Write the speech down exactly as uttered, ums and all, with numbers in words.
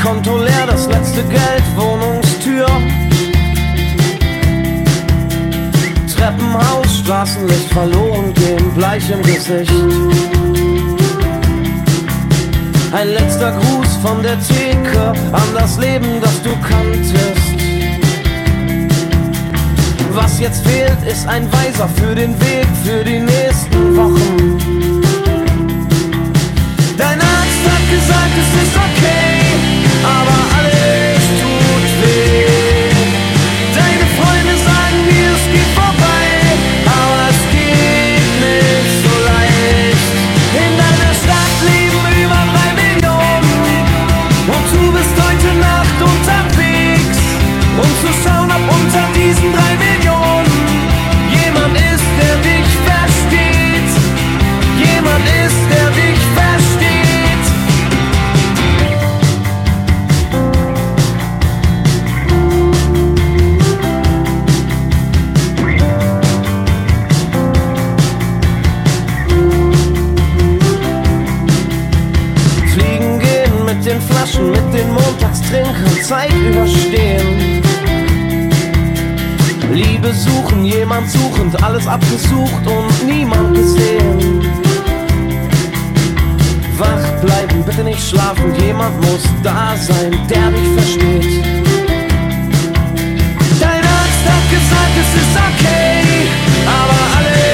Konto leer, das letzte Geld, Wohnungstür. Treppenhaus, Straßenlicht verloren gehen, bleich im Gesicht. Ein letzter Gruß von der Theke an das Leben, das du kanntest. Was jetzt fehlt, ist ein Weiser für den Weg, für die nächsten Wochen. Dein Arzt hat gesagt, es ist okay, aber alles tut weh. Deine Freunde sagen mir, es geht vorbei, aber es geht nicht so leicht. In deiner Stadt leben über drei Millionen und du bist heute Nacht unterwegs, um zu schauen, ob unter diesen drei Millionen jemand ist, der dich versteht. Jemand ist, der dich versteht. Fliegen gehen mit den Flaschen, mit den Montagstrinkern, Zeit überstehen. Liebe suchen, jemand suchend, alles abgesucht und niemand gesehen. Wach bleiben, bitte nicht schlafen, jemand muss da sein, der dich versteht. Dein Arzt hat gesagt, es ist okay, aber alles